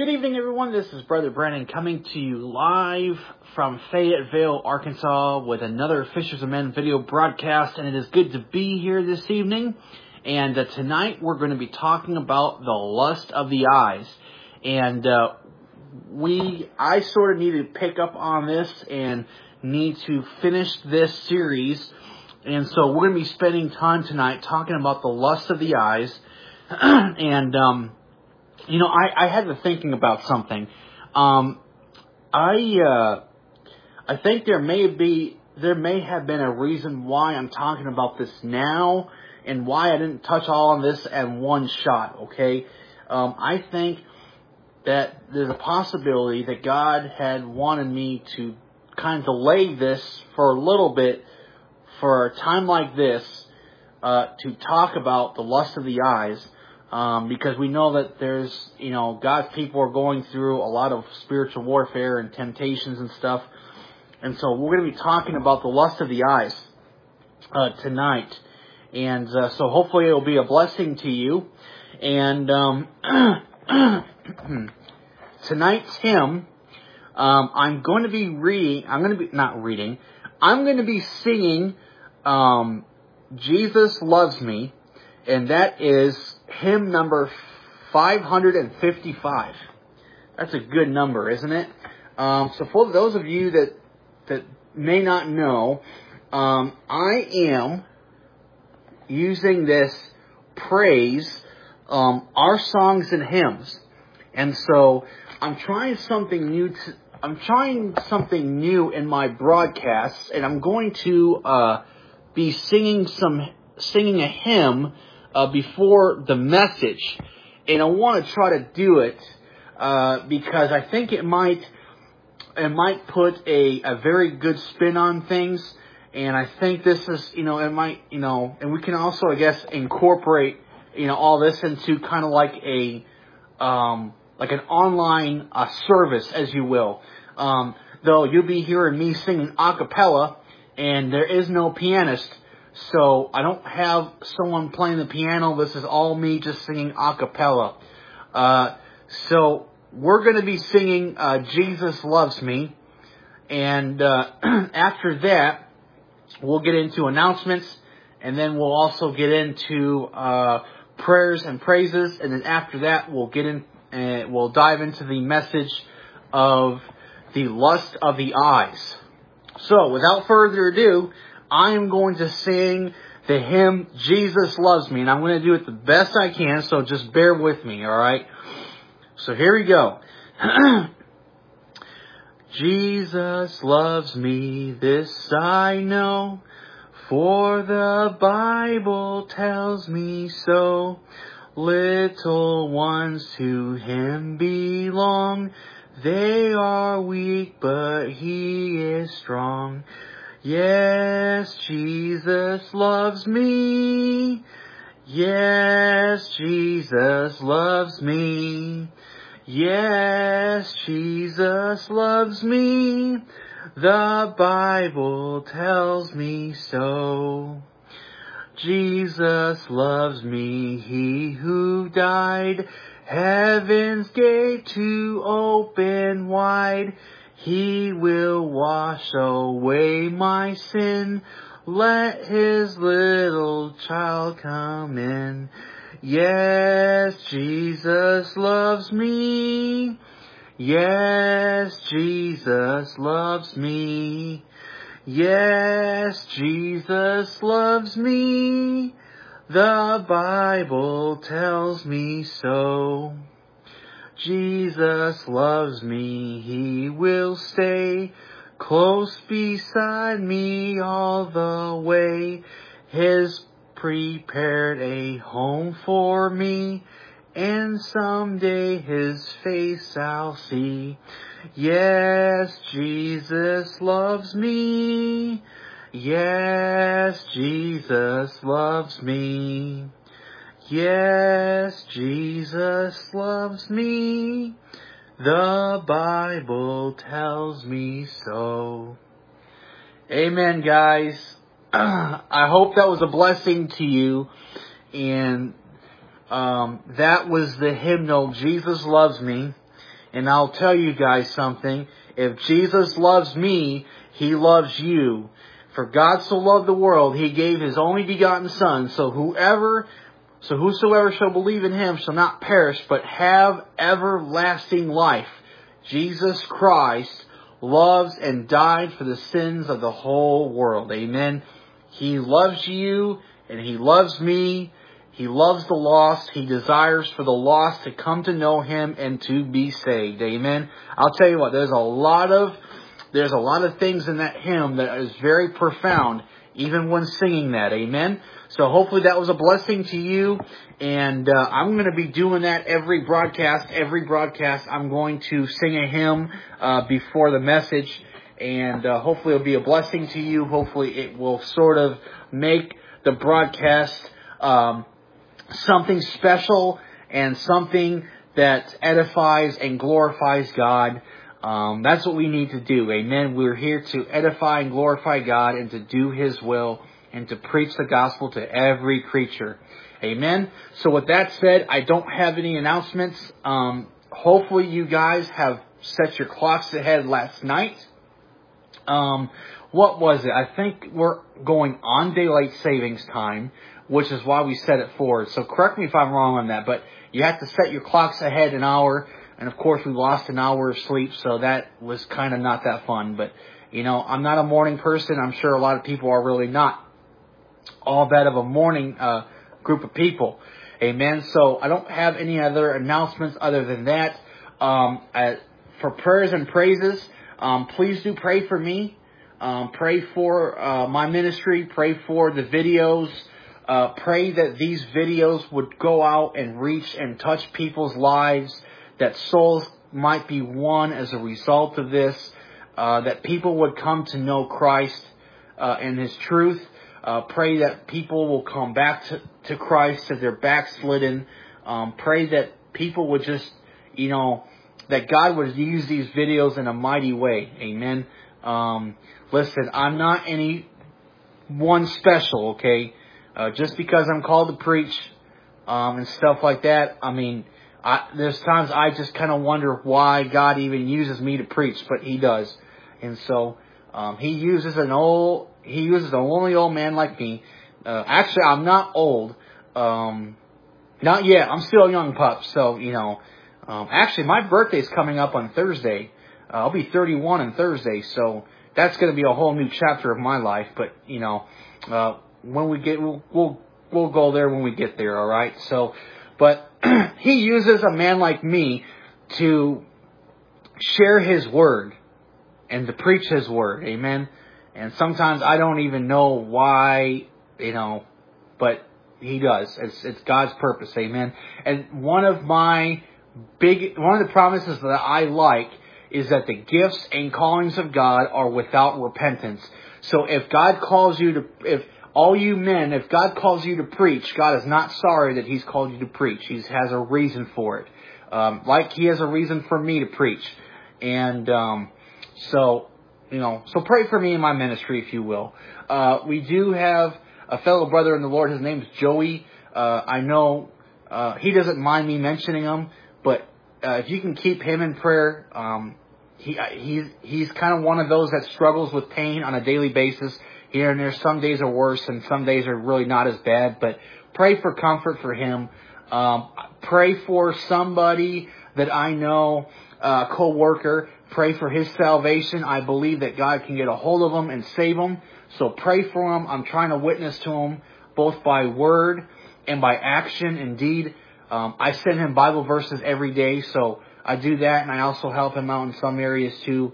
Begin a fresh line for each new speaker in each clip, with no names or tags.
Good evening, everyone. This is Brother Brandon coming to you live from Fayetteville, Arkansas with another Fishers of Men video broadcast, and it is good to be here this evening. And tonight we're going to be talking about the lust of the eyes. And I sort of need to pick up on this and need to finish this series. And so we're going to be spending time tonight talking about the lust of the eyes. And I had been thinking about something. I think there may have been a reason why I'm talking about this now, and why I didn't touch all on this at one shot. Okay, I think that there's a possibility that God had wanted me to kind of delay this for a little bit, for a time like this, to talk about the lust of the eyes. Because we know that there's, God's people are going through a lot of spiritual warfare and temptations and stuff. And so we're going to be talking about the lust of the eyes tonight. And so hopefully it will be a blessing to you. And tonight's hymn, I'm going to be singing Jesus Loves Me. And that is hymn number 555. That's a good number, isn't it? So for those of you that may not know, I am using this praise, our songs and hymns. And so I'm trying something new in my broadcasts, and I'm going to be singing a hymn before the message, and I want to try to do it because I think it might put a very good spin on things, and I think this is and we can also, I guess, incorporate all this into kind of like an online service, as you will. Though you'll be hearing me singing a cappella, and there is no pianist. So I don't have someone playing the piano. This is all me just singing a cappella. So we're going to be singing Jesus Loves Me. And after that, we'll get into announcements. And then we'll also get into prayers and praises. And then after that, we'll dive into the message of the lust of the eyes. So without further ado, I am going to sing the hymn, Jesus Loves Me, and I'm going to do it the best I can, so just bear with me, alright? So here we go. Jesus loves me, this I know, for the Bible tells me so. Little ones to Him belong, they are weak, but He is strong. Yes, Jesus loves me. Yes, Jesus loves me. Yes, Jesus loves me. The Bible tells me so. Jesus loves me, He who died, heaven's gate to open wide. He will wash away my sin. Let His little child come in. Yes, Jesus loves me. Yes, Jesus loves me. Yes, Jesus loves me. The Bible tells me so. Jesus loves me, He will stay close beside me all the way. He's prepared a home for me, and someday His face I'll see. Yes, Jesus loves me. Yes, Jesus loves me. Yes, Jesus loves me. The Bible tells me so. Amen, guys. I hope that was a blessing to you. And that was the hymnal, Jesus Loves Me. And I'll tell you guys something. If Jesus loves me, He loves you. For God so loved the world, He gave His only begotten Son, so whosoever shall believe in Him shall not perish, but have everlasting life. Jesus Christ loves and died for the sins of the whole world. Amen. He loves you, and He loves me. He loves the lost. He desires for the lost to come to know Him and to be saved. Amen. I'll tell you what, there's a lot of things in that hymn that is very profound, even when singing that. Amen. So hopefully that was a blessing to you. And I'm going to be doing that every broadcast. Every broadcast I'm going to sing a hymn before the message. And hopefully it'll be a blessing to you. Hopefully it will sort of make the broadcast something special and something that edifies and glorifies God. That's what we need to do. Amen. We're here to edify and glorify God and to do His will and to preach the gospel to every creature. Amen. So with that said, I don't have any announcements. Hopefully you guys have set your clocks ahead last night. What was it? I think we're going on daylight savings time, which is why we set it forward. So correct me if I'm wrong on that, but you have to set your clocks ahead an hour. And of course we lost an hour of sleep, so that was kind of not that fun. But, you know, I'm not a morning person. I'm sure a lot of people are really not all that of a morning group of people. Amen. So I don't have any other announcements other than that. For prayers and praises, please do pray for me. Pray for my ministry. Pray for the videos. Pray that these videos would go out and reach and touch people's lives, that souls might be won as a result of this, that people would come to know Christ and His truth. Pray that people will come back to Christ if they're backslidden. Pray that people would just, that God would use these videos in a mighty way. Amen. Listen, I'm not any one special, okay? Just because I'm called to preach and stuff like that, I mean, there's times I just kind of wonder why God even uses me to preach, but He does. And so He uses a lonely old man like me. Actually, I'm not old. Not yet. I'm still a young pup. So, actually, my birthday's coming up on Thursday. I'll be 31 on Thursday. So that's going to be a whole new chapter of my life. But, when we get, we'll go there when we get there. All right. So, but He uses a man like me to share His word and to preach His word. Amen. And sometimes I don't even know why, but He does. It's God's purpose. Amen. And one of the promises that I like is that the gifts and callings of God are without repentance. So if God calls you if God calls you to preach, God is not sorry that He's called you to preach. He has a reason for it. Like He has a reason for me to preach. And, so pray for me in my ministry, if you will. We do have a fellow brother in the Lord. His name is Joey. I know he doesn't mind me mentioning him, but if you can keep him in prayer, he's kind of one of those that struggles with pain on a daily basis. Here and there, some days are worse, and some days are really not as bad. But pray for comfort for him. Pray for somebody that I know, a co-worker. Pray for his salvation. I believe that God can get a hold of him and save him. So pray for him. I'm trying to witness to him both by word and by action. Indeed, I send him Bible verses every day. So I do that, and I also help him out in some areas too.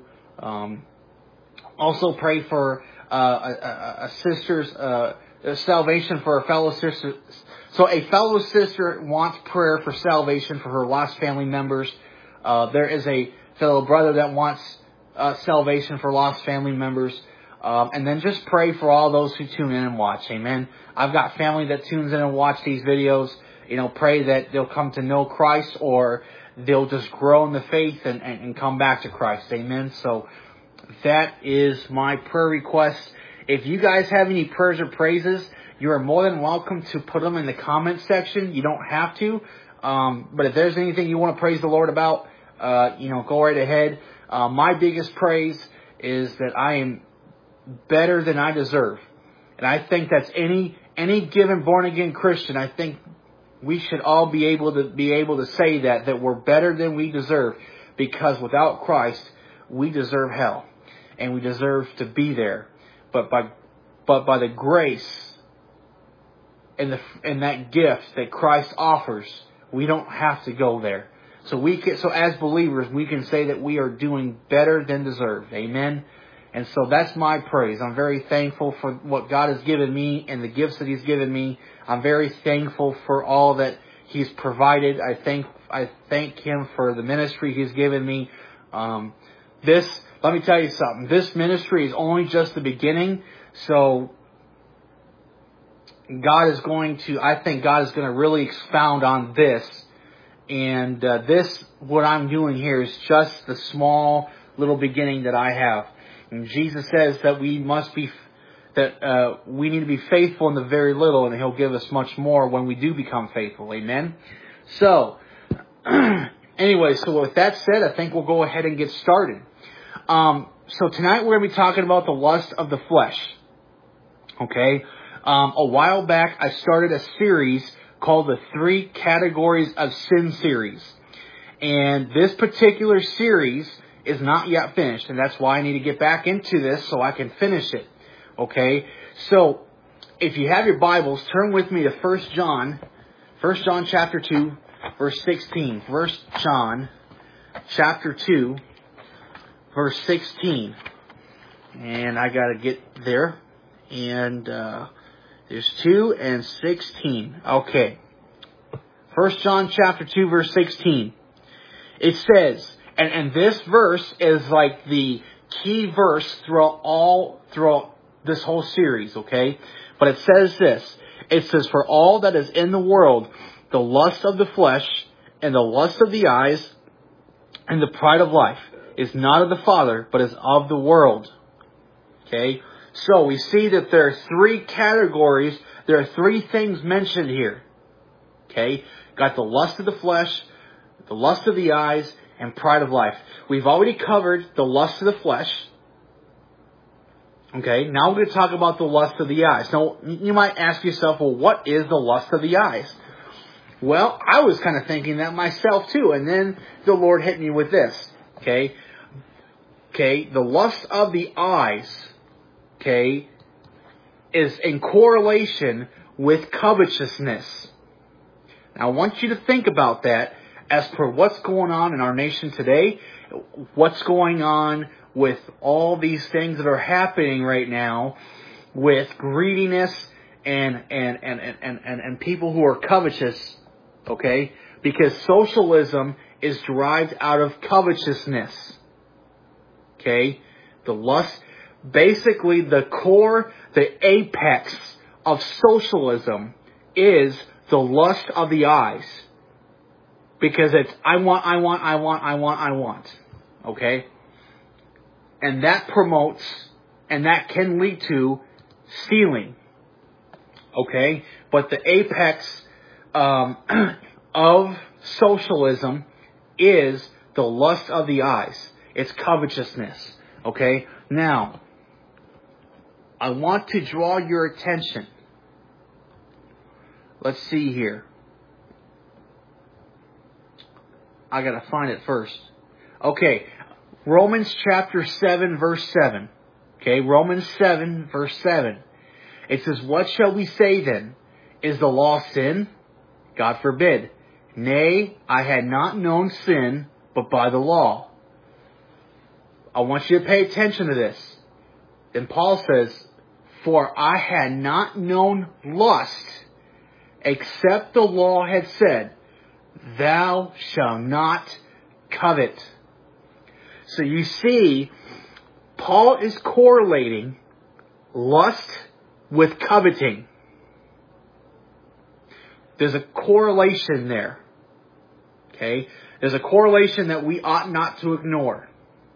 Also pray for a sister's salvation for a fellow sister. So a fellow sister wants prayer for salvation for her lost family members. There is a fellow brother that wants salvation for lost family members. And then just pray for all those who tune in and watch. Amen. I've got family that tunes in and watch these videos. Pray that they'll come to know Christ, or they'll just grow in the faith and come back to Christ. Amen. So that is my prayer request. If you guys have any prayers or praises, you are more than welcome to put them in the comment section. You don't have to. But if there's anything you want to praise the Lord about, go right ahead. My biggest praise is that I am better than I deserve. And I think that's any given born again Christian. I think we should all be able to say that we're better than we deserve, because without Christ we deserve hell and we deserve to be there. But by the grace and that gift that Christ offers, we don't have to go there. So as believers, we can say that we are doing better than deserved. Amen. And so that's my praise. I'm very thankful for what God has given me and the gifts that He's given me. I'm very thankful for all that He's provided. I thank Him for the ministry He's given me. Let me tell you something. This ministry is only just the beginning. So I think God is going to really expound on this. And what I'm doing here is just the small little beginning that I have. And Jesus says that we need to be faithful in the very little, and He'll give us much more when we do become faithful. Amen. So, anyway, so with that said, I think we'll go ahead and get started. So tonight we're going to be talking about the lust of the flesh. Okay. A while back, I started a series called the 3 Categories of Sin series. And this particular series is not yet finished, and that's why I need to get back into this so I can finish it. Okay? So, if you have your Bibles, turn with me to 1 John chapter 2, verse 16. 1 John chapter 2, verse 16. And I got to get there. And there's 2 and 16. Okay. 1 John chapter 2, verse 16. It says, and this verse is like the key verse throughout this whole series, okay? But it says this. It says, for all that is in the world, the lust of the flesh, and the lust of the eyes, and the pride of life, is not of the Father, but is of the world. Okay? So we see that there are 3 categories. There are 3 things mentioned here. Okay? Got the lust of the flesh, the lust of the eyes, and pride of life. We've already covered the lust of the flesh. Okay, now we're going to talk about the lust of the eyes. Now, you might ask yourself, well, what is the lust of the eyes? Well, I was kind of thinking that myself too, and then the Lord hit me with this. Okay, the lust of the eyes, is in correlation with covetousness. Now, I want you to think about that as per what's going on in our nation today, what's going on with all these things that are happening right now with greediness and people who are covetous, okay? Because socialism is derived out of covetousness, okay? The lust, basically the core, the apex of socialism is the lust of the eyes. Because it's, I want. Okay? And that promotes, and that can lead to stealing. Okay? But the apex of socialism is the lust of the eyes. It's covetousness. Okay? Now, I want to draw your attention. Let's see here. I gotta find it first. Okay, Romans chapter 7, verse 7. Okay, Romans 7, verse 7. It says, what shall we say then? Is the law sin? God forbid. Nay, I had not known sin, but by the law. I want you to pay attention to this. Then Paul says, for I had not known lust, except the law had said, thou shalt not covet. So you see, Paul is correlating lust with coveting. There's a correlation there. Okay? There's a correlation that we ought not to ignore.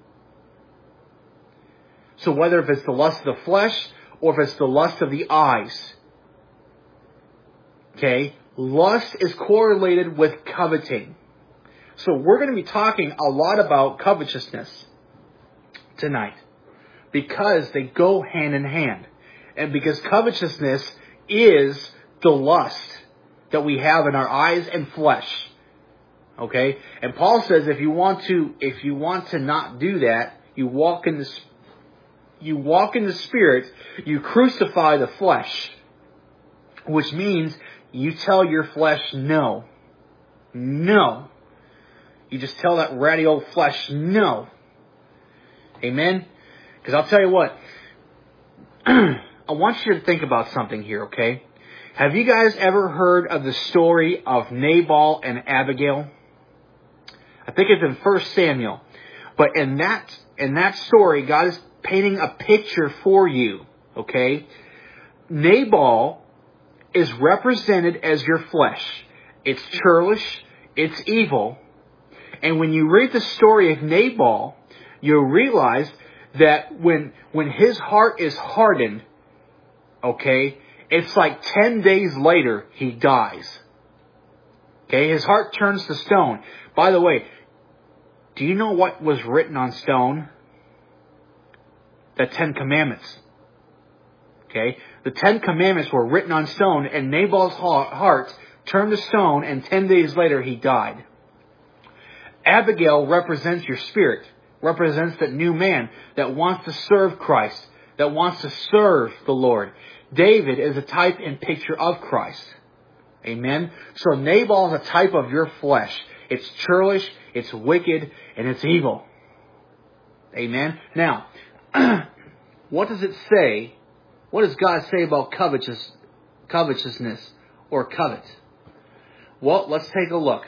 So whether if it's the lust of the flesh or if it's the lust of the eyes, okay, lust is correlated with coveting. So we're going to be talking a lot about covetousness tonight because they go hand in hand. And because covetousness is the lust that we have in our eyes and flesh. Okay? And Paul says if you want to not do that, you walk in the Spirit, you crucify the flesh. Which means you tell your flesh no. No. You just tell that ratty old flesh no. Amen? Because I'll tell you what. I want you to think about something here, okay? Have you guys ever heard of the story of Nabal and Abigail? I think it's in 1 Samuel. But in that story, God is painting a picture for you, okay? Nabal is represented as your flesh. It's churlish, it's evil. And when you read the story of Nabal, you'll realize that when his heart is hardened, okay, it's like 10 days later he dies. Okay, his heart turns to stone. By the way, do you know what was written on stone? The 10 Commandments. Okay, the 10 Commandments were written on stone, and Nabal's heart turned to stone, and 10 days later he died. Abigail represents your spirit, represents that new man that wants to serve Christ, that wants to serve the Lord. David is a type and picture of Christ. Amen? So Nabal is a type of your flesh. It's churlish, it's wicked, and it's evil. Amen? Now, what does it say? What does God say about covetousness or covet? Well, let's take a look.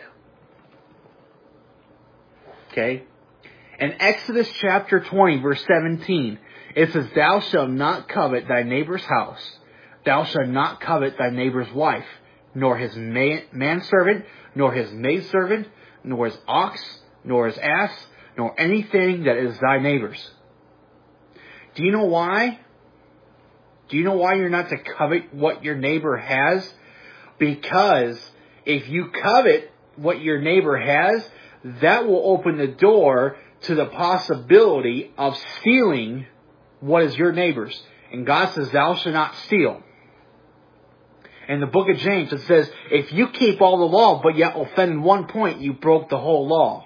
Okay? In Exodus chapter 20, verse 17, it says, Thou shalt not covet thy neighbor's house. Thou shalt not covet thy neighbor's wife, nor his manservant, nor his maidservant, nor his ox, nor his ass, nor anything that is thy neighbor's. Do you know why? Do you know why you're not to covet what your neighbor has? Because if you covet what your neighbor has, that will open the door to the possibility of stealing what is your neighbor's. And God says, Thou shalt not steal. In the book of James, it says, if you keep all the law, but yet offend in one point, you broke the whole law.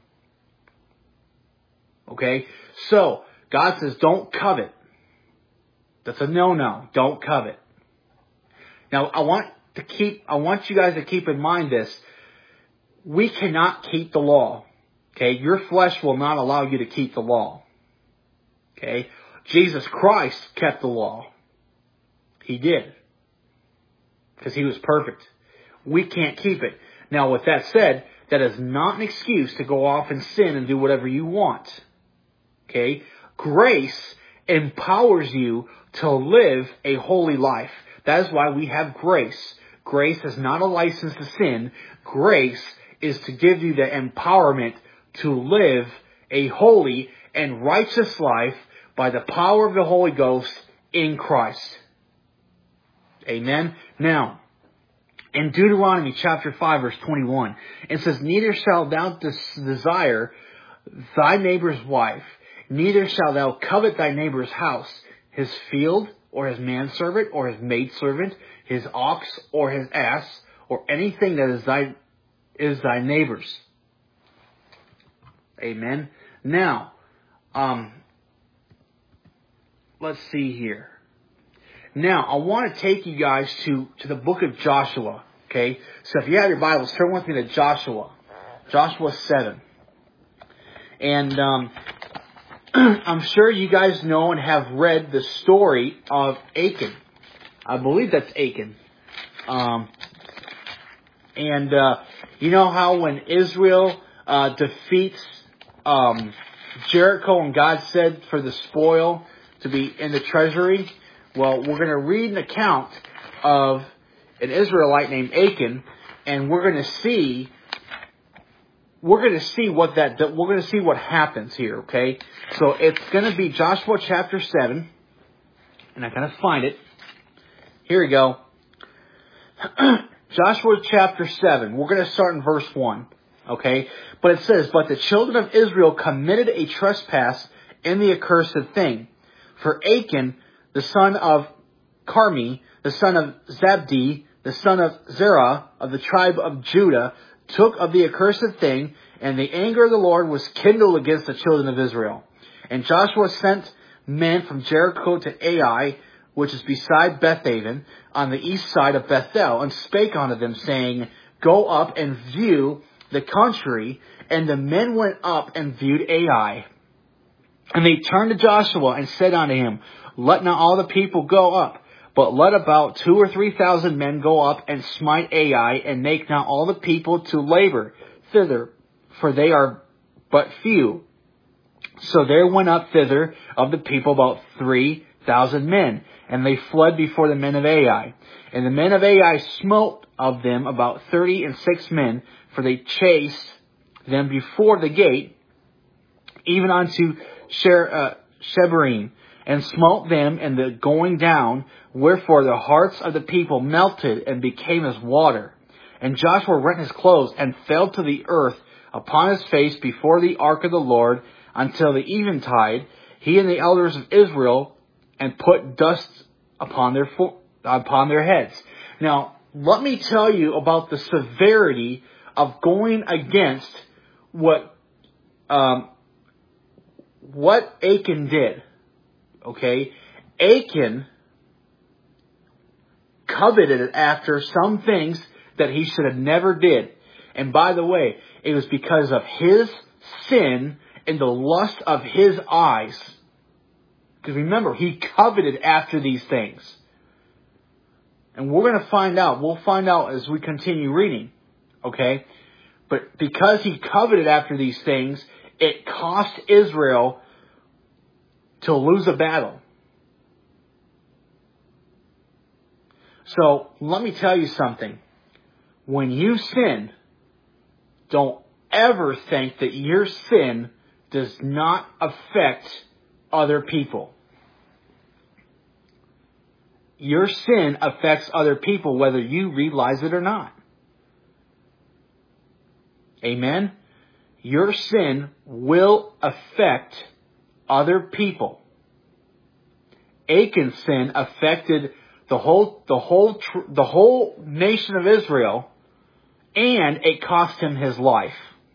Okay? So, God says, don't covet. That's a no-no. Don't covet. Now, I want you guys to keep in mind this. We cannot keep the law. Okay? Your flesh will not allow you to keep the law. Okay? Jesus Christ kept the law. He did. Because He was perfect. We can't keep it. Now, with that said, that is not an excuse to go off and sin and do whatever you want. Okay? Grace empowers you to live a holy life. That is why we have grace. Grace is not a license to sin. Grace is to give you the empowerment to live a holy and righteous life by the power of the Holy Ghost in Christ. Amen. Now, in Deuteronomy chapter 5 verse 21, it says, Neither shalt thou desire thy neighbor's wife, neither shalt thou covet thy neighbor's house, his field, or his manservant, or his maidservant, his ox, or his ass, or anything that is thy neighbor's. Amen. Now, let's see here. Now, I want to take you guys to the book of Joshua. Okay? So if you have your Bibles, turn with me to Joshua. Joshua 7. And I'm sure you guys know and have read the story of Achan. I believe that's Achan. You know how when Israel defeats Jericho and God said for the spoil to be in the treasury? Well, we're going to read an account of an Israelite named Achan, and we're going to see what happens here, okay? So it's going to be Joshua chapter 7, and I gotta find it. Here we go. Joshua chapter 7. We're going to start in verse 1. Okay? But it says, but the children of Israel committed a trespass in the accursed thing. For Achan, the son of Carmi, the son of Zabdi, the son of Zerah, of the tribe of Judah, took of the accursed thing, and the anger of the Lord was kindled against the children of Israel. And Joshua sent men from Jericho to Ai, which is beside Bethaven, on the east side of Bethel, and spake unto them, saying, Go up and view the country. And the men went up and viewed Ai. And they turned to Joshua and said unto him, Let not all the people go up, but let about 2,000 or 3,000 men go up and smite Ai, and make not all the people to labor thither, for they are but few. So there went up thither of the people about 3,000 men, and they fled before the men of Ai. And the men of Ai smote of them about 36 men, for they chased them before the gate, even unto Shebarim, and smote them in the going down, wherefore the hearts of the people melted and became as water. And Joshua rent his clothes and fell to the earth upon his face before the ark of the Lord until the eventide, he and the elders of Israel, and put dust upon their heads. Now, let me tell you about the severity of going against what Achan did. Okay? Achan coveted after some things that he should have never did. And by the way, it was because of his sin and the lust of his eyes. Because remember, he coveted after these things. And we're going to find out. We'll find out as we continue reading. Okay? But because he coveted after these things, it cost Israel to lose a battle. So, let me tell you something. When you sin, don't ever think that your sin does not affect other people. Your sin affects other people whether you realize it or not. Amen? Your sin will affect other people. Achan's sin affected the whole nation of Israel, and it cost him his life.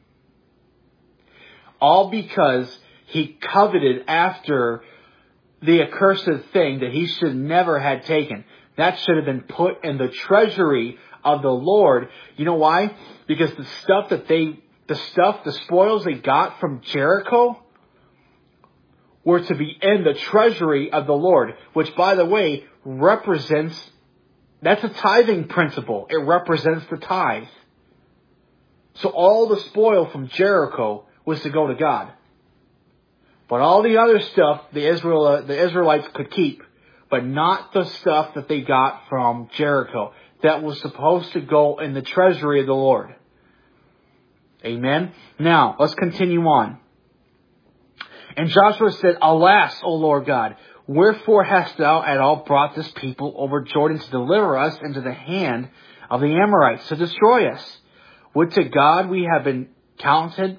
All because he coveted after the accursed thing that he should never had taken. That should have been put in the treasury of the Lord. You know why? Because the spoils they got from Jericho were to be in the treasury of the Lord, which, by the way, that's a tithing principle. It represents the tithe. So all the spoil from Jericho was to go to God. But all the other stuff the Israelites could keep, but not the stuff that they got from Jericho. That was supposed to go in the treasury of the Lord. Amen? Now, let's continue on. And Joshua said, Alas, O Lord God, wherefore hast thou at all brought this people over Jordan to deliver us into the hand of the Amorites to destroy us? Would to God we have been content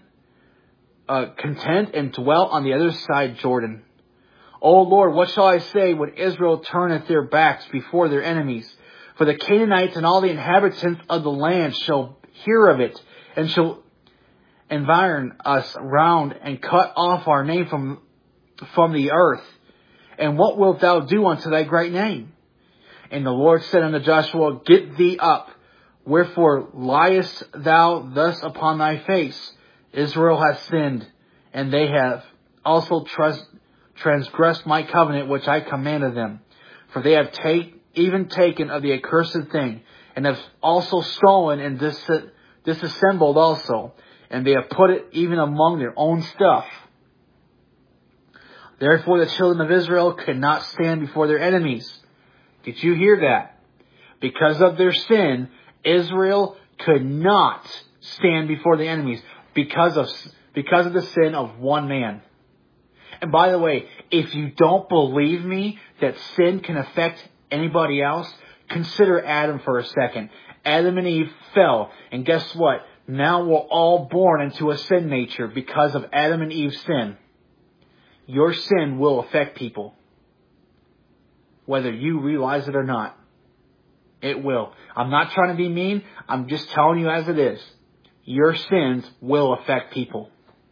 and dwell on the other side Jordan. O Lord, what shall I say when Israel turneth their backs before their enemies? For the Canaanites and all the inhabitants of the land shall hear of it, and shall environ us round, and cut off our name from the earth. And what wilt thou do unto thy great name? And the Lord said unto Joshua, Get thee up. Wherefore liest thou thus upon thy face? Israel hath sinned, and they have also transgressed my covenant which I commanded them. For they have even taken of the accursed thing, and have also stolen and disassembled also, and they have put it even among their own stuff. Therefore the children of Israel could not stand before their enemies. Did you hear that? Because of their sin, Israel could not stand before the enemies because of the sin of one man. And by the way, if you don't believe me that sin can affect anybody else, consider Adam for a second. Adam and Eve fell, and guess what? Now we're all born into a sin nature because of Adam and Eve's sin. Your sin will affect people, whether you realize it or not. It will. I'm not trying to be mean. I'm just telling you as it is. Your sins will affect people.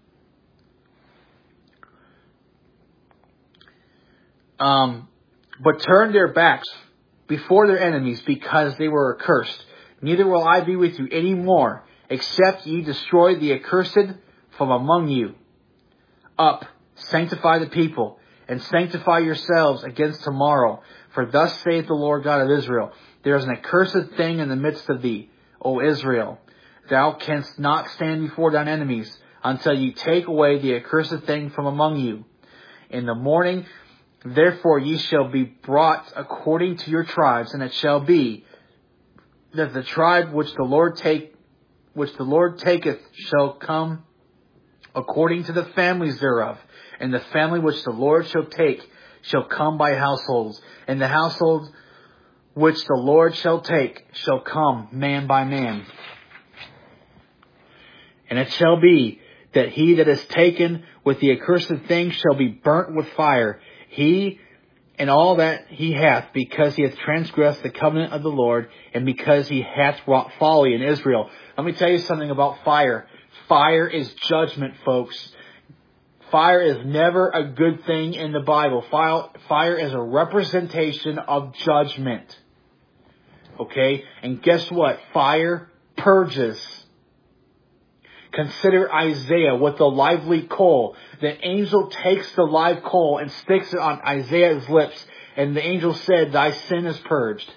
But turn their backs before their enemies because they were accursed. Neither will I be with you any more, except ye destroy the accursed from among you. Up, sanctify the people, and sanctify yourselves against tomorrow. For thus saith the Lord God of Israel, there is an accursed thing in the midst of thee, O Israel. Thou canst not stand before thine enemies, until you take away the accursed thing from among you. In the morning, therefore ye shall be brought according to your tribes, and it shall be that the tribe which the Lord taketh shall come according to the families thereof, and the family which the Lord shall take shall come by households, and the households which the Lord shall take shall come man by man. And it shall be that he that is taken with the accursed thing shall be burnt with fire, he and all that he hath, because he hath transgressed the covenant of the Lord, and because he hath wrought folly in Israel. Let me tell you something about fire. Fire is judgment, folks. Fire is never a good thing in the Bible. Fire is a representation of judgment. Okay? And guess what? Fire purges. Consider Isaiah with the lively coal. The angel takes the live coal and sticks it on Isaiah's lips. And the angel said, thy sin is purged.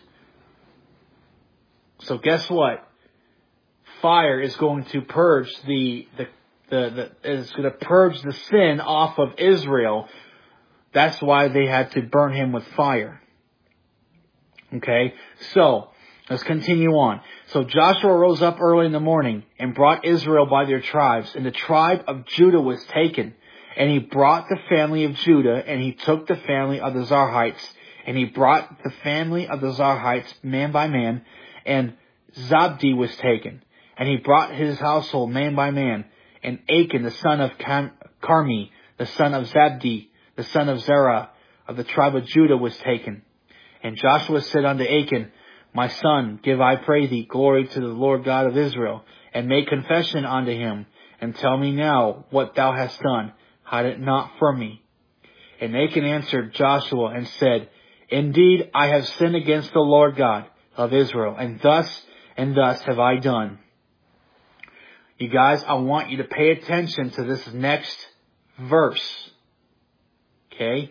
So guess what? Fire is going to purge is going to purge the sin off of Israel. That's why they had to burn him with fire. Okay? So, let's continue on. So Joshua rose up early in the morning and brought Israel by their tribes. And the tribe of Judah was taken. And he brought the family of Judah, and he took the family of the Zarhites. And he brought the family of the Zarhites man by man. And Zabdi was taken. And he brought his household man by man. And Achan, the son of Carmi, the son of Zabdi, the son of Zerah, of the tribe of Judah, was taken. And Joshua said unto Achan, my son, give, I pray thee, glory to the Lord God of Israel, and make confession unto him, and tell me now what thou hast done. Hide it not from me. And Achan answered Joshua and said, indeed, I have sinned against the Lord God of Israel, and thus have I done. You guys, I want you to pay attention to this next verse. Okay?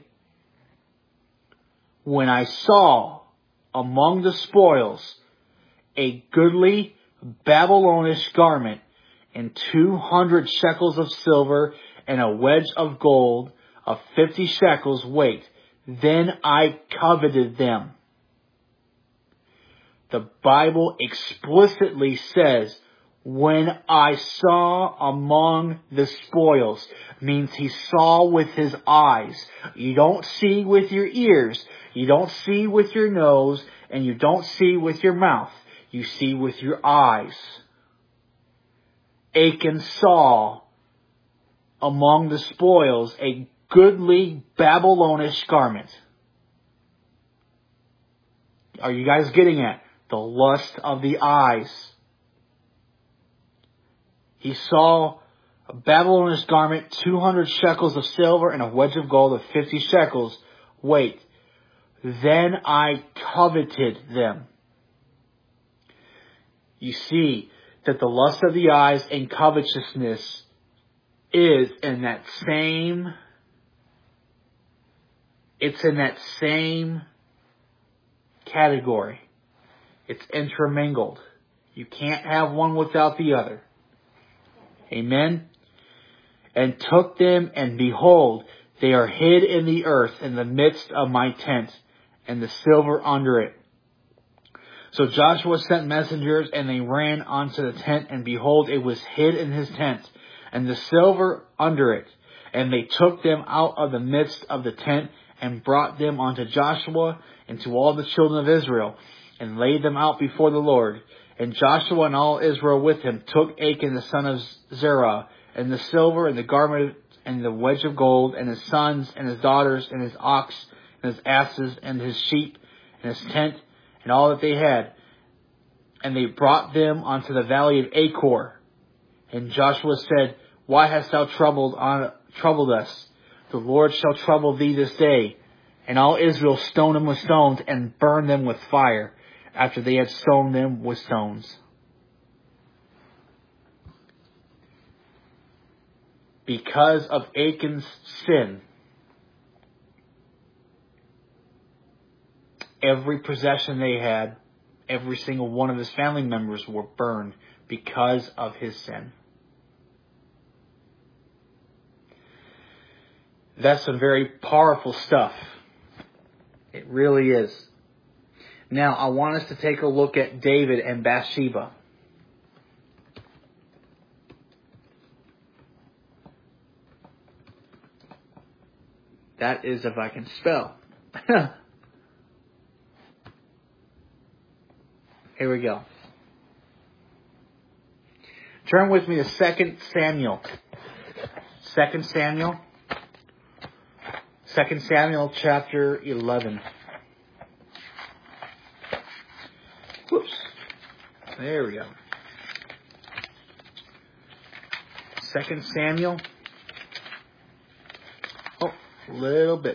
When I saw among the spoils a goodly Babylonish garment, and 200 shekels of silver, and a wedge of gold of 50 shekels weight, then I coveted them. The Bible explicitly says, when I saw among the spoils, means he saw with his eyes. You don't see with your ears, you don't see with your nose, and you don't see with your mouth. You see with your eyes. Achan saw among the spoils a goodly Babylonish garment. Are you guys getting it? The lust of the eyes. He saw a Babylonish garment, 200 shekels of silver, and a wedge of gold of 50 shekels weight. Then I coveted them. You see that the lust of the eyes and covetousness is in that same, it's in that same category. It's intermingled. You can't have one without the other. Amen. And took them, and behold, they are hid in the earth in the midst of my tent, and the silver under it. So Joshua sent messengers, and they ran unto the tent, and behold, it was hid in his tent, and the silver under it. And they took them out of the midst of the tent, and brought them unto Joshua and to all the children of Israel, and laid them out before the Lord. And Joshua and all Israel with him took Achan the son of Zerah, and the silver, and the garment, and the wedge of gold, and his sons, and his daughters, and his ox, and his asses, and his sheep, and his tent, and all that they had. And they brought them unto the valley of Achor. And Joshua said, Why hast thou troubled us? The Lord shall trouble thee this day. And all Israel stoned them with stones, and burned them with fire, after they had stoned them with stones. Because of Achan's sin, every possession they had, every single one of his family members were burned because of his sin. That's some very powerful stuff. It really is. Now, I want us to take a look at David and Bathsheba. That is if I can spell. Here we go. Turn with me to 2 Samuel. 2 Samuel. 2 Samuel chapter 11. Whoops. There we go. 2 Samuel. Oh, a little bit.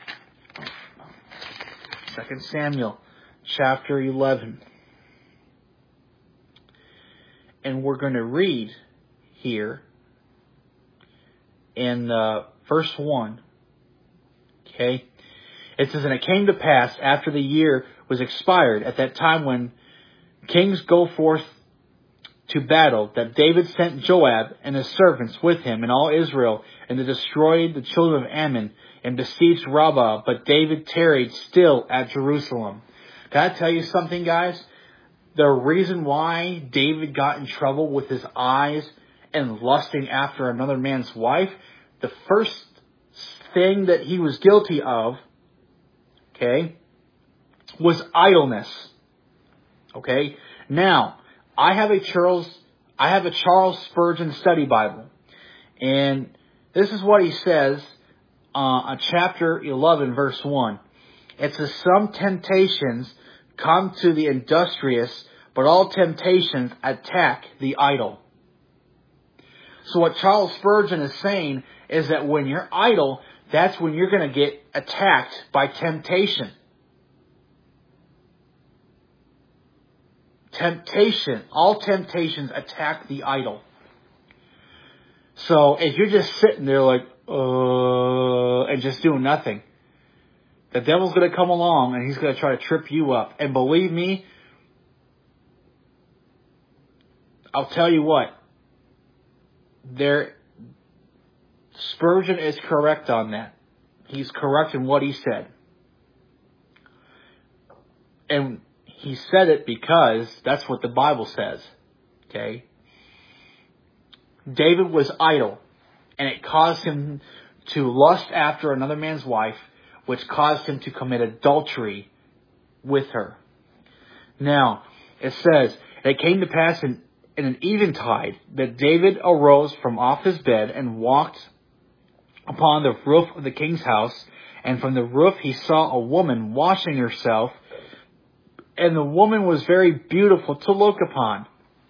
2 Samuel chapter 11. And we're going to read here in verse 1. Okay? It says, And it came to pass after the year was expired, at that time when kings go forth to battle, that David sent Joab and his servants with him and all Israel, and they destroyed the children of Ammon and besieged Rabbah. But David tarried still at Jerusalem. Can I tell you something, guys? The reason why David got in trouble with his eyes and lusting after another man's wife, the first thing that he was guilty of, okay, was idleness. Okay? Now, I have a Charles Spurgeon study Bible. And this is what he says on chapter 11, verse 1. It says, Some temptations come to the industrious, but all temptations attack the idle. So what Charles Spurgeon is saying is that when you're idle, that's when you're going to get attacked by temptation. Temptation, all temptations attack the idle. So if you're just sitting there like, and just doing nothing, the devil's going to come along and he's going to try to trip you up. And believe me, I'll tell you what, Spurgeon is correct on that. He's correct in what he said. And he said it because that's what the Bible says. Okay? David was idle, and it caused him to lust after another man's wife, which caused him to commit adultery with her. Now, it says, it came to pass in an eventide that David arose from off his bed and walked upon the roof of the king's house, and from the roof he saw a woman washing herself, and the woman was very beautiful to look upon.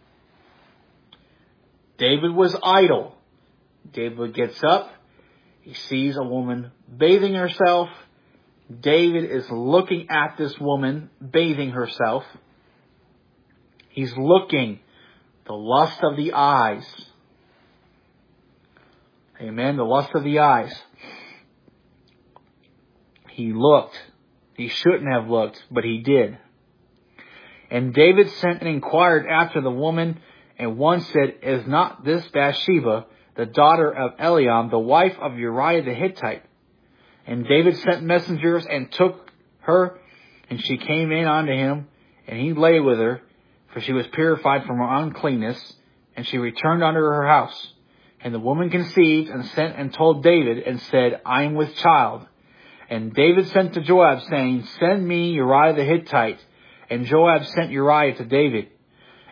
David was idle. David gets up. He sees a woman bathing herself. David is looking at this woman bathing herself. He's looking. The lust of the eyes. Amen. The lust of the eyes. He looked. He shouldn't have looked, but he did. And David sent and inquired after the woman, and one said, Is not this Bathsheba, the daughter of Eliam, the wife of Uriah the Hittite? And David sent messengers and took her, and she came in unto him, and he lay with her, for she was purified from her uncleanness, and she returned unto her house. And the woman conceived, and sent and told David, and said, I am with child. And David sent to Joab, saying, Send me Uriah the Hittite. And Joab sent Uriah to David.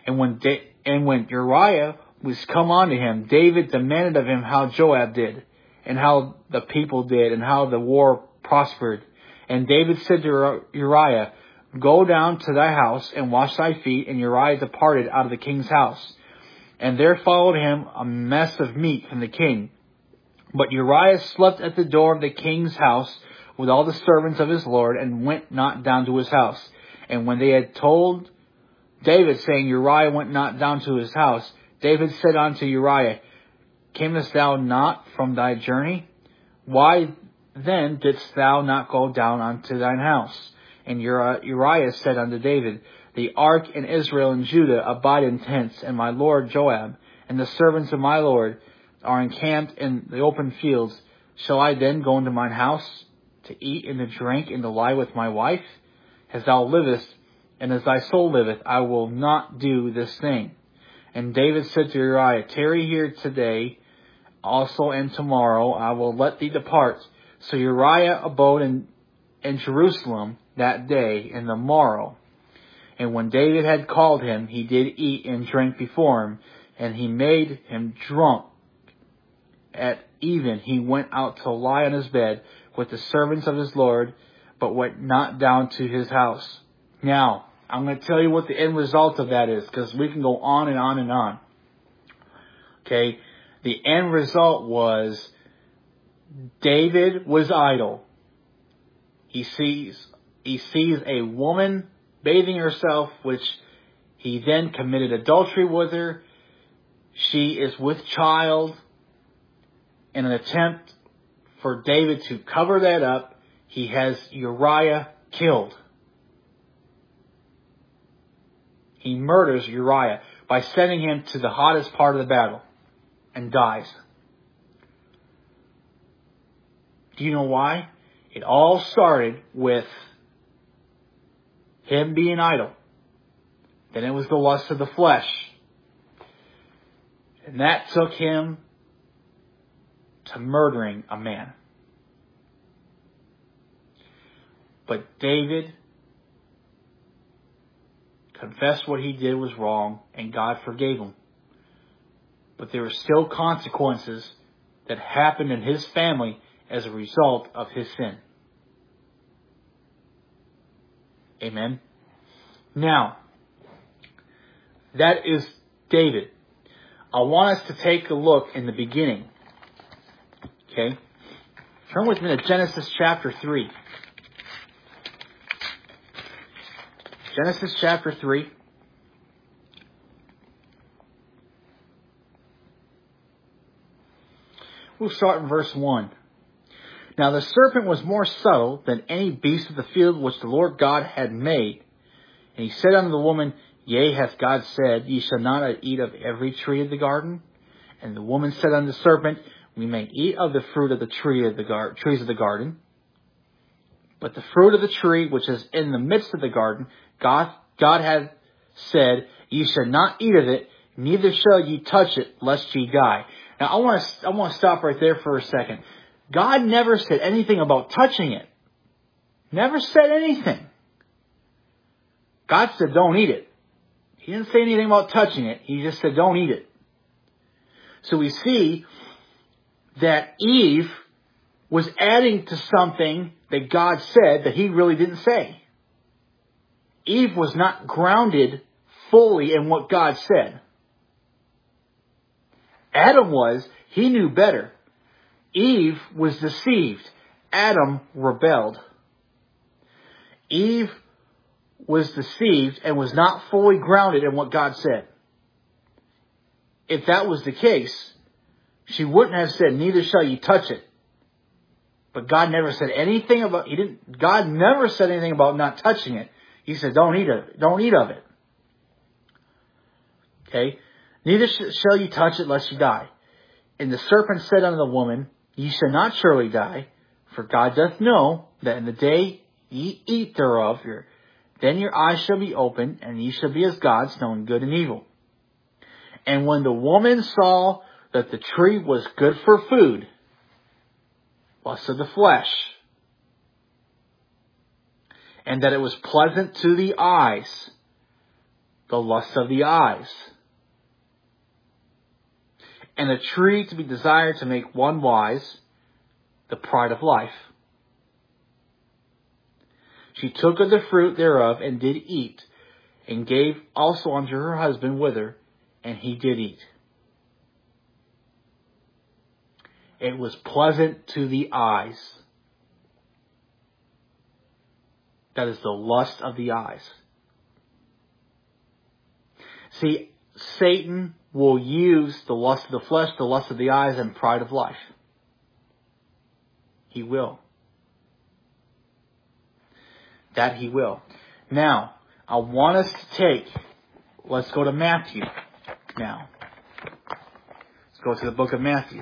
And when Uriah was come unto him, David demanded of him how Joab did, and how the people did, and how the war prospered. And David said to Uriah, Go down to thy house and wash thy feet. And Uriah departed out of the king's house. And there followed him a mess of meat from the king. But Uriah slept at the door of the king's house with all the servants of his lord, and went not down to his house. And when they had told David, saying, Uriah went not down to his house, David said unto Uriah, Camest thou not from thy journey? Why then didst thou not go down unto thine house? And Uriah said unto David, The ark and Israel and Judah abide in tents, and my lord Joab, and the servants of my lord, are encamped in the open fields. Shall I then go into mine house, to eat and to drink, and to lie with my wife? As thou livest, and as thy soul liveth, I will not do this thing. And David said to Uriah, Tarry here today, also and tomorrow I will let thee depart. So Uriah abode in Jerusalem that day and the morrow. And when David had called him, he did eat and drink before him, and he made him drunk. At even he went out to lie on his bed with the servants of his lord, but went not down to his house. Now, I'm going to tell you what the end result of that is, because we can go on and on and on. Okay, the end result was David was idle. He sees a woman bathing herself, which he then committed adultery with her. She is with child. In an attempt for David to cover that up, he has Uriah killed. He murders Uriah by sending him to the hottest part of the battle and dies. Do you know why? It all started with him being idle. Then it was the lust of the flesh. And that took him to murdering a man. But David confessed what he did was wrong, and God forgave him. But there were still consequences that happened in his family as a result of his sin. Amen. Now, that is David. I want us to take a look in the beginning. Okay? Turn with me to Genesis chapter 3. Genesis chapter 3. We'll start in verse 1. Now the serpent was more subtle than any beast of the field which the Lord God had made. And he said unto the woman, Yea, hath God said, Ye shall not eat of every tree of the garden? And the woman said unto the serpent, We may eat of the fruit of the trees of the garden. But the fruit of the tree which is in the midst of the garden, God hath said, Ye shall not eat of it, neither shall ye touch it, lest ye die. Now I want to stop right there for a second. God never said anything about touching it. Never said anything. God said, don't eat it. He didn't say anything about touching it. He just said, don't eat it. So we see that Eve was adding to something that God said that he really didn't say. Eve was not grounded fully in what God said. Adam was. He knew better. Eve was deceived. Adam rebelled. Eve was deceived and was not fully grounded in what God said. If that was the case, she wouldn't have said, neither shall you touch it. But God never said anything about, God never said anything about not touching it. He said, don't eat of it. Okay? Neither shall you touch it lest you die. And the serpent said unto the woman, Ye shall not surely die, for God doth know that in the day ye eat thereof, then your eyes shall be opened, and ye shall be as gods, knowing good and evil. And when the woman saw that the tree was good for food, lust of the flesh, and that it was pleasant to the eyes, the lust of the eyes, and a tree to be desired to make one wise, the pride of life. She took of the fruit thereof, and did eat, and gave also unto her husband with her, and he did eat. It was pleasant to the eyes. That is the lust of the eyes. See, Satan will use the lust of the flesh, the lust of the eyes, and pride of life. He will. That he will. Now, I want us to let's go to Matthew now. Let's go to the book of Matthew.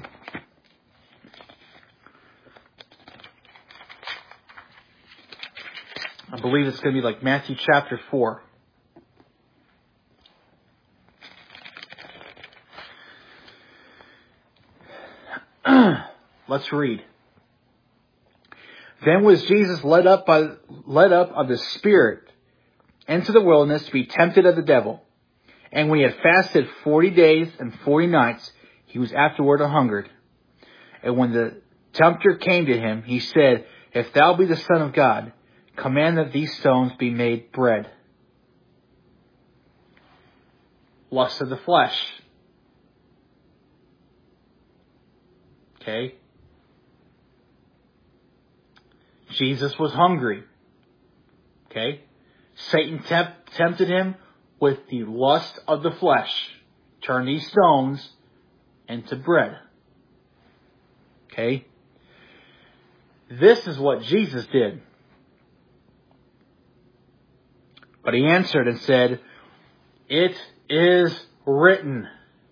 I believe it's going to be like Matthew chapter 4. Let's read. Then was Jesus led up of the Spirit into the wilderness to be tempted of the devil. And when he had fasted 40 days and 40 nights, he was afterward hungered. And when the tempter came to him, he said, If thou be the Son of God, command that these stones be made bread. Lust of the flesh. Okay. Jesus was hungry. Okay. Satan tempted him with the lust of the flesh. Turn these stones into bread. Okay. This is what Jesus did. But he answered and said, It is written.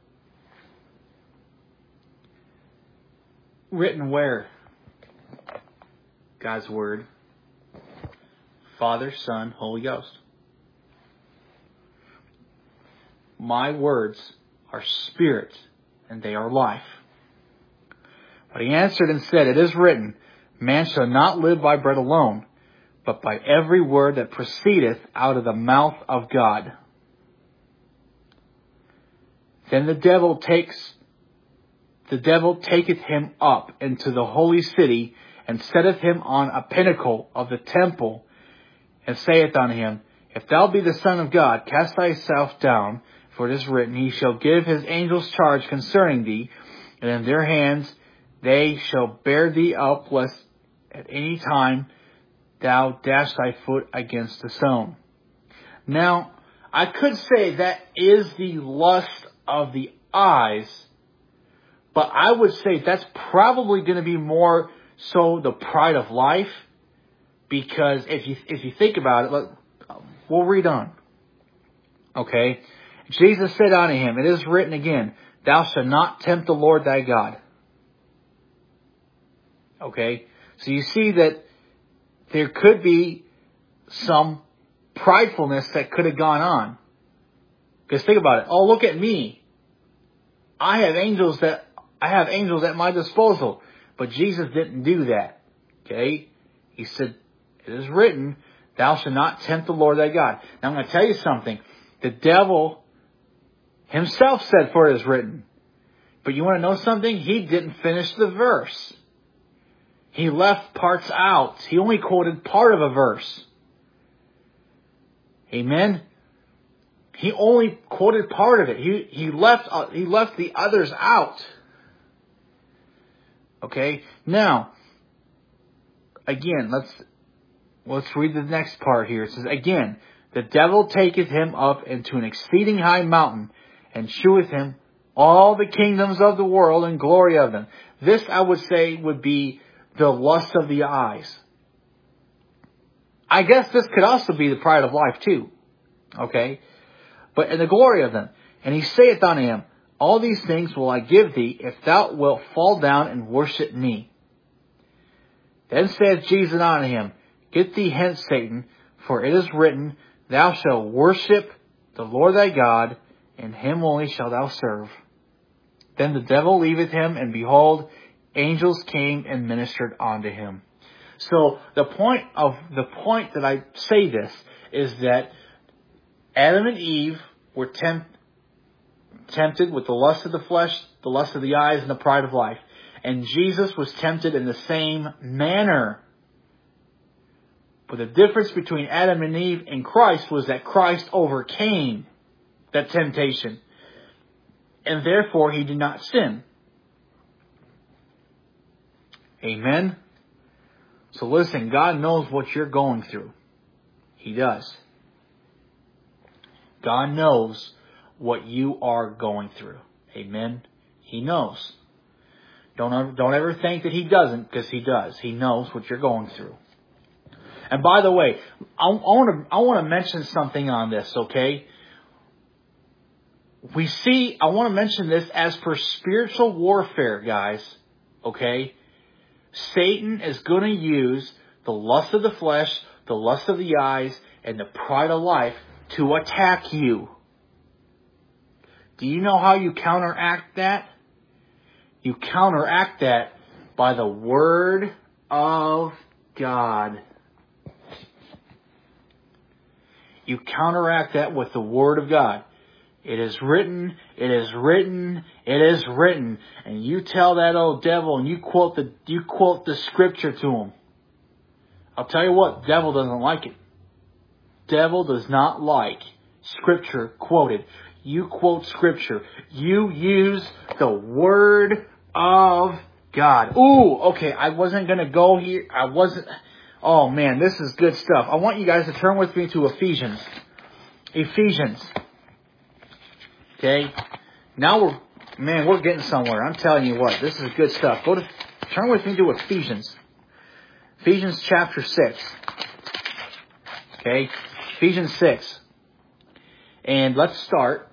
Written where? God's Word. Father, Son, Holy Ghost. My words are spirit, and they are life. But he answered and said, It is written, Man shall not live by bread alone, but by every word that proceedeth out of the mouth of God. Then the devil taketh him up into the holy city, and setteth him on a pinnacle of the temple, and saith unto him, If thou be the Son of God, cast thyself down, for it is written, He shall give his angels charge concerning thee, and in their hands they shall bear thee up, lest at any time thou dash thy foot against a stone. Now, I could say that is the lust of the eyes, but I would say that's probably going to be more so the pride of life, because if you think about it, we'll read on. Okay, Jesus said unto him, It is written again, Thou shalt not tempt the Lord thy God. Okay, so you see that there could be some pridefulness that could have gone on. Because think about it. Oh, look at me. I have angels at my disposal. But Jesus didn't do that. Okay? He said, It is written, Thou shalt not tempt the Lord thy God. Now I'm going to tell you something. The devil himself said, For it is written. But you want to know something? He didn't finish the verse. He left parts out. He only quoted part of a verse. Amen? He only quoted part of it. He left the others out. Okay? Now, again, let's read the next part here. It says, Again, the devil taketh him up into an exceeding high mountain, and sheweth him all the kingdoms of the world and glory of them. This, I would say, would be the lust of the eyes. I guess this could also be the pride of life too. Okay? But in the glory of them. And he saith unto him, All these things will I give thee, if thou wilt fall down and worship me. Then saith Jesus unto him, Get thee hence, Satan, for it is written, Thou shalt worship the Lord thy God, and him only shalt thou serve. Then the devil leaveth him, and behold, angels came and ministered unto him. So the point that I say this is that Adam and Eve were tempted with the lust of the flesh, the lust of the eyes, and the pride of life. And Jesus was tempted in the same manner. But the difference between Adam and Eve and Christ was that Christ overcame that temptation. And therefore, he did not sin. Amen? So listen, God knows what you're going through. He does. God knows what you are going through. Amen? He knows. Don't ever think that He doesn't, because He does. He knows what you're going through. And by the way, I want to mention something on this, okay? I want to mention this as per spiritual warfare, guys, okay? Satan is going to use the lust of the flesh, the lust of the eyes, and the pride of life to attack you. Do you know how you counteract that? You counteract that by the Word of God. You counteract that with the Word of God. It is written, it is written, it is written. And you tell that old devil and you quote the scripture to him. I'll tell you what, devil doesn't like it. Devil does not like scripture quoted. You quote scripture. You use the Word of God. Ooh, okay, I wasn't going to go here. Oh man, this is good stuff. I want you guys to turn with me to Ephesians. Ephesians. Okay? Now we're getting somewhere. I'm telling you what, this is good stuff. Turn with me to Ephesians. Ephesians chapter 6. Okay? Ephesians 6. And let's start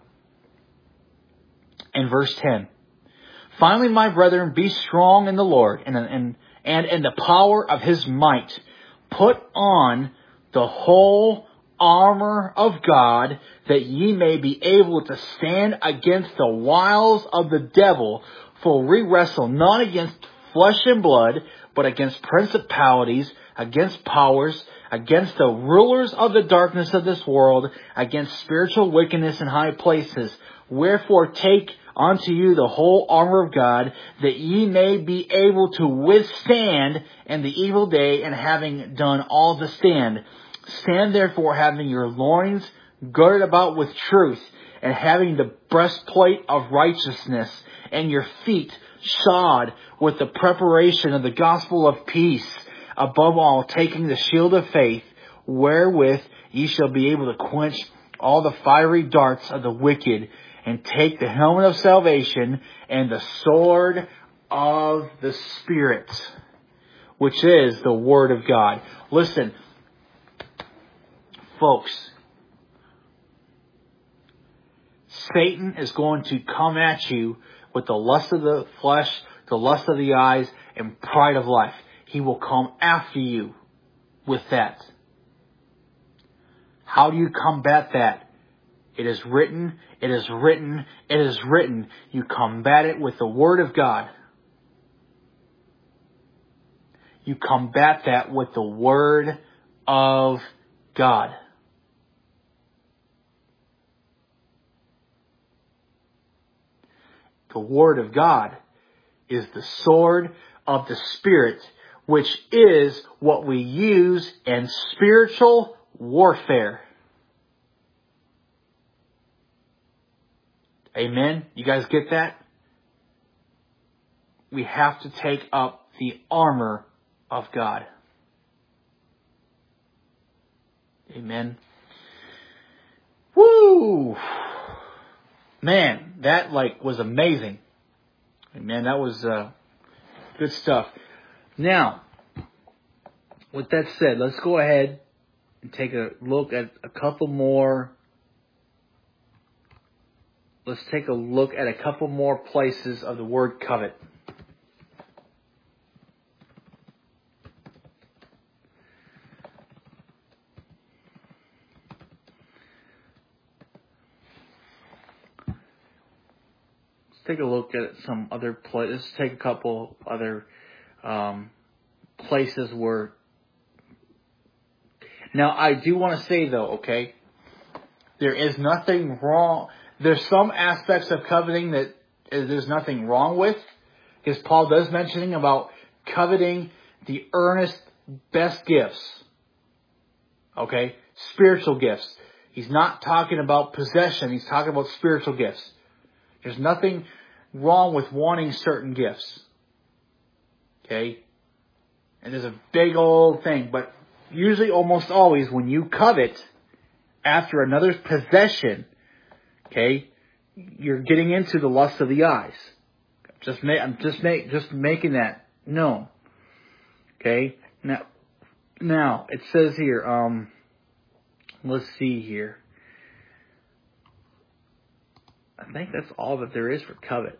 in verse 10. Finally, my brethren, be strong in the Lord and in the power of His might. Put on the whole armor of God, that ye may be able to stand against the wiles of the devil. For we wrestle not against flesh and blood, but against principalities, against powers, against the rulers of the darkness of this world, against spiritual wickedness in high places. Wherefore take unto you the whole armor of God, that ye may be able to withstand in the evil day, and having done all to stand. Stand therefore, having your loins girded about with truth, and having the breastplate of righteousness, and your feet shod with the preparation of the gospel of peace. Above all, taking the shield of faith, wherewith ye shall be able to quench all the fiery darts of the wicked, and take the helmet of salvation and the sword of the Spirit, which is the Word of God. Listen, folks, Satan is going to come at you with the lust of the flesh, the lust of the eyes, and pride of life. He will come after you with that. How do you combat that? It is written, it is written, it is written. You combat it with the Word of God. You combat that with the Word of God. The Word of God is the sword of the Spirit, which is what we use in spiritual warfare. Amen? You guys get that? We have to take up the armor of God. Amen? Woo! Man, that was amazing. Amen, that was good stuff. Now, with that said, let's go ahead and take a look at a couple more. Let's take a look at a couple more places of the word covet. Let's take a look at some other places. Let's take a couple other places where. Now, I do want to say though, okay, There is nothing wrong. There's some aspects of coveting that there's nothing wrong with, because Paul does mention about coveting the earnest best gifts. Okay? Spiritual gifts. He's not talking about possession. He's talking about spiritual gifts. There's nothing wrong with wanting certain gifts. Okay? And there's a big old thing. But usually, almost always, when you covet after another's possession, okay, you're getting into the lust of the eyes. I'm just making that known. Okay? Now it says here, let's see here. I think that's all that there is for covet.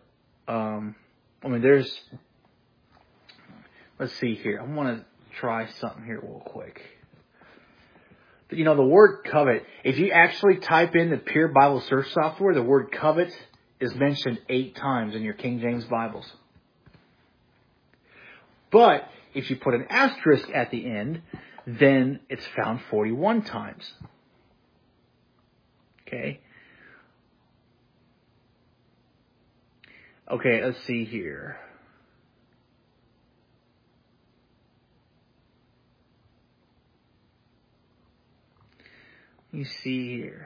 Let's see here. I want to try something here real quick. You know, the word covet, if you actually type in the Pure Bible search software, the word covet is mentioned 8 times in your King James Bibles. But if you put an asterisk at the end, then it's found 41 times. Okay? Okay, let's see here. Let me see here.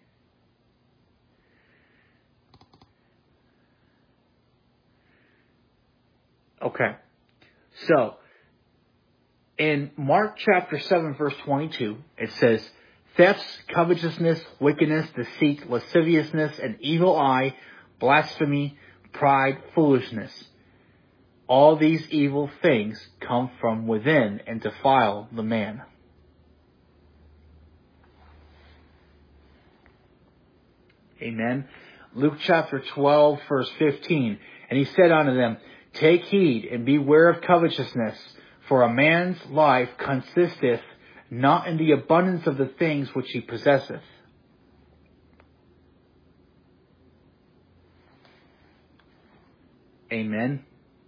Okay. So, in Mark chapter 7, verse 22, it says, thefts, covetousness, wickedness, deceit, lasciviousness, an evil eye, blasphemy, pride, foolishness. All these evil things come from within and defile the man. Amen. Luke chapter 12, verse 15. And he said unto them, take heed and beware of covetousness, for a man's life consisteth not in the abundance of the things which he possesseth. Amen.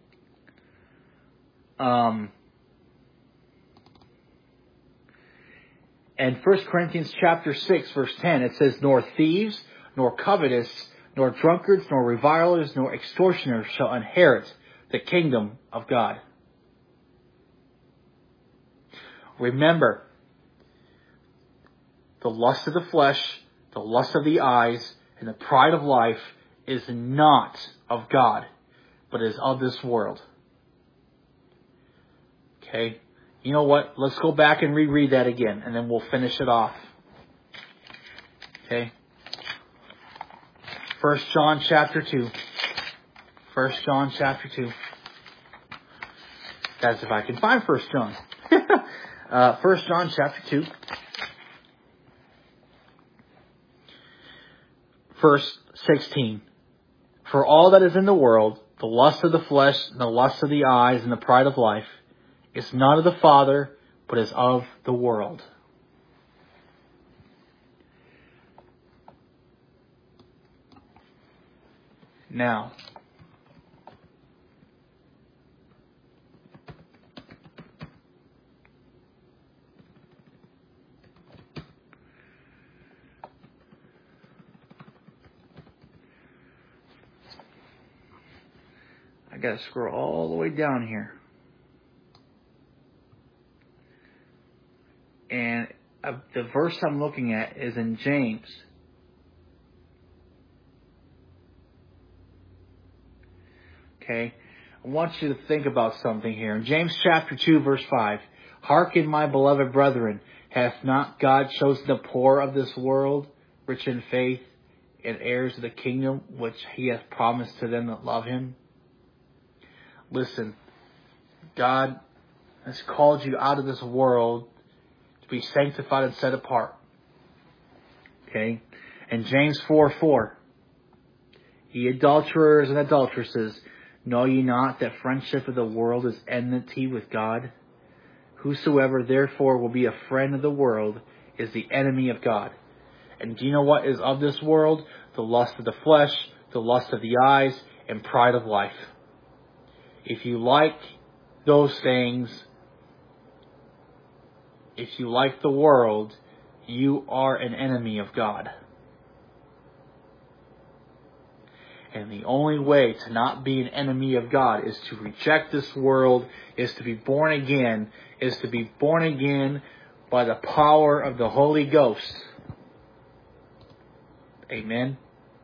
And 1 Corinthians chapter 6, verse 10, it says, nor thieves, nor covetous, nor drunkards, nor revilers, nor extortioners shall inherit the kingdom of God. Remember, the lust of the flesh, the lust of the eyes, and the pride of life is not of God, but is of this world. Okay? You know what? Let's go back and reread that again, and then we'll finish it off. Okay? 1 John chapter 2. 1 John chapter 2. That's if I can find 1 John. 1 John chapter 2. Verse 16. For all that is in the world, the lust of the flesh, and the lust of the eyes, and the pride of life, is not of the Father, but is of the world. Now, I gotta scroll all the way down here. And the verse I'm looking at is in James. Okay? I want you to think about something here. In James chapter 2, verse 5. Hearken, my beloved brethren, hath not God chosen the poor of this world, rich in faith, and heirs of the kingdom, which he hath promised to them that love him? Listen, God has called you out of this world to be sanctified and set apart. Okay? And James 4:4. Ye adulterers and adulteresses, know ye not that friendship of the world is enmity with God? Whosoever therefore will be a friend of the world is the enemy of God. And do you know what is of this world? The lust of the flesh, the lust of the eyes, and pride of life. If you like those things, if you like the world, you are an enemy of God. And the only way to not be an enemy of God is to reject this world, is to be born again, is to be born again by the power of the Holy Ghost. Amen.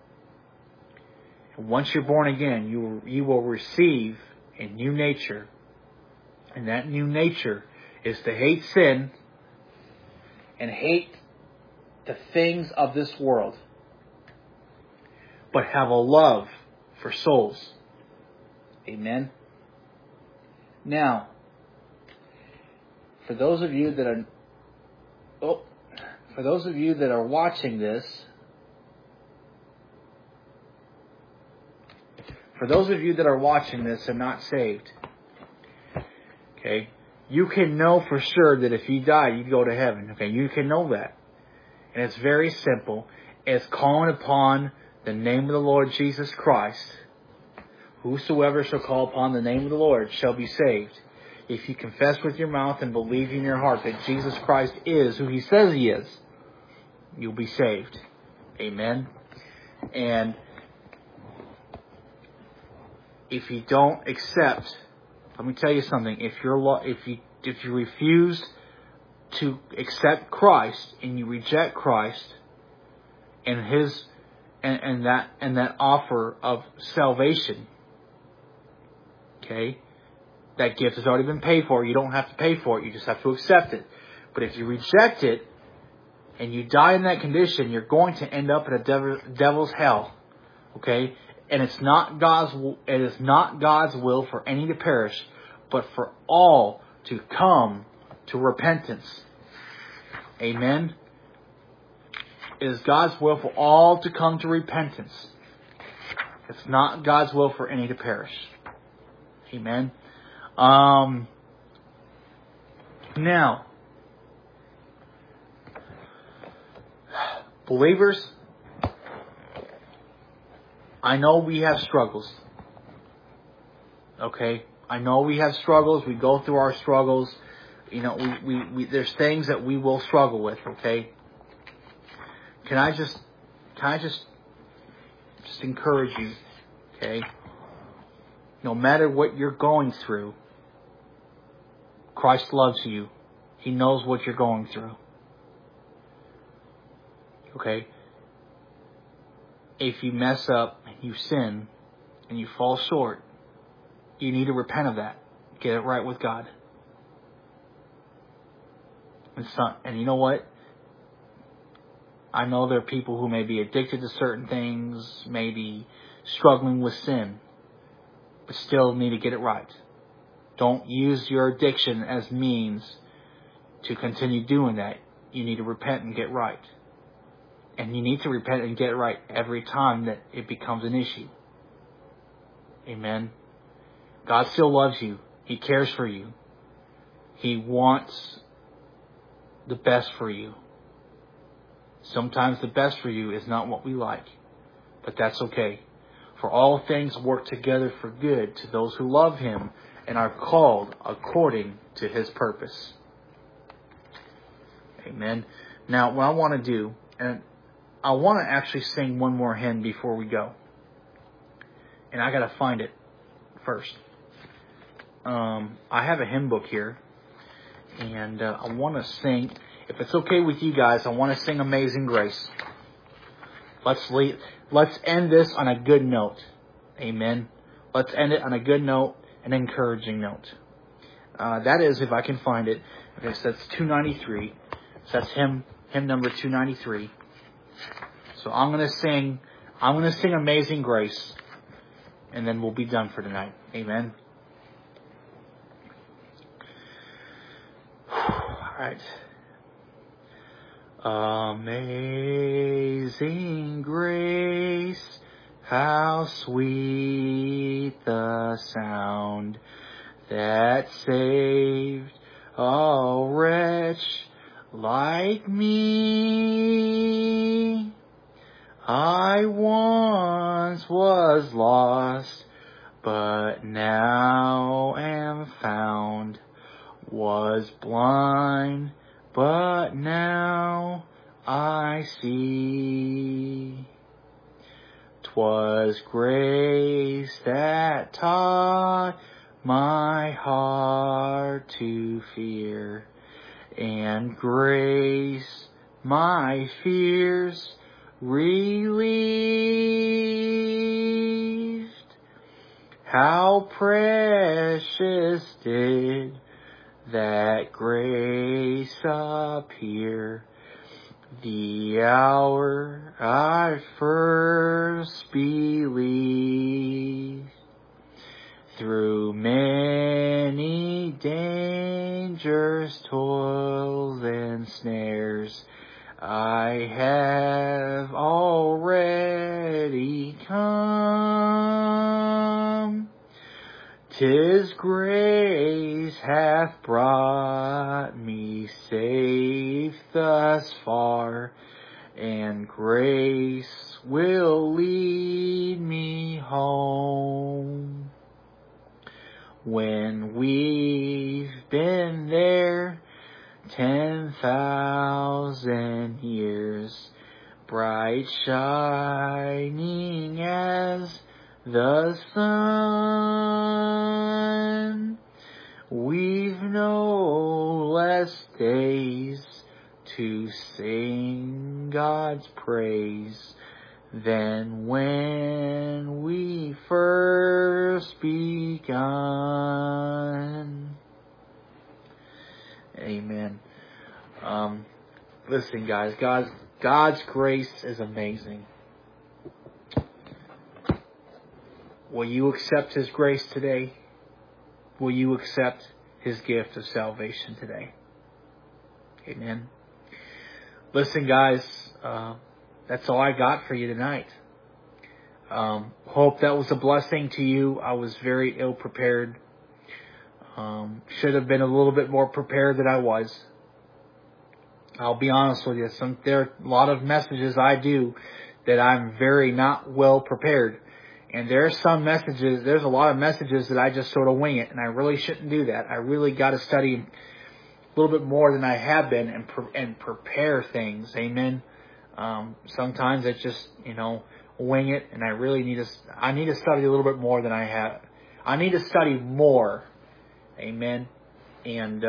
And once you're born again, you will receive a new nature. And that new nature is to hate sin and hate the things of this world, but have a love for souls. Amen. Now, for those of you that are watching this, and not saved, okay, you can know for sure that if you die, you go to heaven. Okay, you can know that. And it's very simple. It's calling upon the name of the Lord Jesus Christ. Whosoever shall call upon the name of the Lord shall be saved. If you confess with your mouth and believe in your heart that Jesus Christ is who He says He is, you'll be saved. Amen. And if you don't accept, let me tell you something. If you refuse to accept Christ and you reject Christ and His and that offer of salvation, okay, that gift has already been paid for. You don't have to pay for it. You just have to accept it. But if you reject it and you die in that condition, you're going to end up in a devil's hell. Okay, and it is not God's will for any to perish, but for all to come to repentance. Amen. It is God's will for all to come to repentance. It's not God's will for any to perish. Amen. Now, believers, I know we have struggles. Okay? I know we have struggles. We go through our struggles. You know, we there's things that we will struggle with, okay? Can I just encourage you, okay? No matter what you're going through, Christ loves you. He knows what you're going through. Okay? If you mess up and you sin and you fall short, you need to repent of that. Get it right with God. And you know what? I know there are people who may be addicted to certain things, maybe struggling with sin, but still need to get it right. Don't use your addiction as means to continue doing that. You need to repent and get right. And you need to repent and get it right every time that it becomes an issue. Amen. God still loves you. He cares for you. He wants the best for you. Sometimes the best for you is not what we like, but that's okay. For all things work together for good to those who love Him and are called according to His purpose. Amen. Now, what I want to do, and I want to actually sing one more hymn before we go. And I got to find it first. I have a hymn book here, and I want to sing. If it's okay with you guys, I want to sing Amazing Grace. Let's end this on a good note. Amen. Let's end it on a good note, an encouraging note. That is, if I can find it. Okay, so that's 293. So that's hymn number 293. So I'm gonna sing Amazing Grace, and then we'll be done for tonight. Amen. All right. Amazing grace, how sweet the sound that saved a wretch like me. I once was lost, but now am found, was blind, but now I see. 'Twas grace that taught my heart to fear, and grace my fears relieved. How precious did that grace appear the hour I first believed. Through many dangers, toils, and snares, I have already come. 'Tis grace hath brought me safe thus far, and grace will lead me home. When we've been there 10,000 years, bright shining as the sun, we've no less days to sing God's praise than when we first begun. Amen. Listen, guys, God's grace is amazing. Will you accept His grace today? Will you accept His gift of salvation today? Amen. Listen, guys, that's all I got for you tonight. Hope that was a blessing to you. I was very ill prepared. Should have been a little bit more prepared than I was. I'll be honest with you. There are a lot of messages I do that I'm very not well prepared. And there's a lot of messages that I just sort of wing it, and I really shouldn't do that. I really got to study a little bit more than I have been and prepare things. Amen. Sometimes I just, wing it, and I need to study a little bit more than I have. I need to study more. Amen. And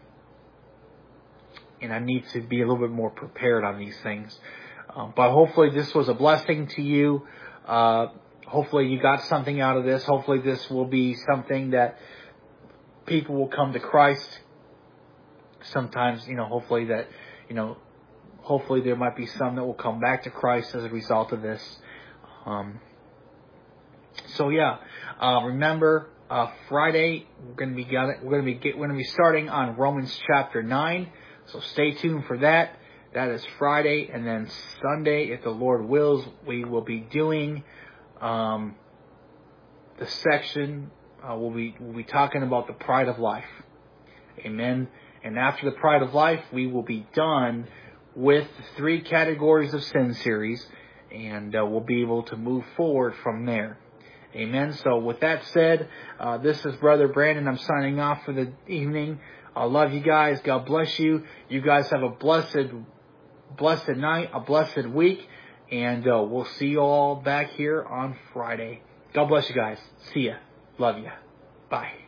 I need to be a little bit more prepared on these things. But hopefully this was a blessing to you. Hopefully you got something out of this. Hopefully this will be something that people will come to Christ. Sometimes, hopefully there might be some that will come back to Christ as a result of this. Remember, Friday we're going to be starting on Romans chapter 9. So stay tuned for that. That is Friday, and then Sunday, if the Lord wills, we will be doing the section. We'll be talking about the pride of life. Amen. And after the pride of life, we will be done with the 3 categories of sin series, and we'll be able to move forward from there. Amen. So with that said, this is Brother Brandon. I'm signing off for the evening. I love you guys. God bless you. You guys have a blessed night, a blessed week, and we'll see you all back here on Friday. God bless you guys. See ya. Love ya. Bye.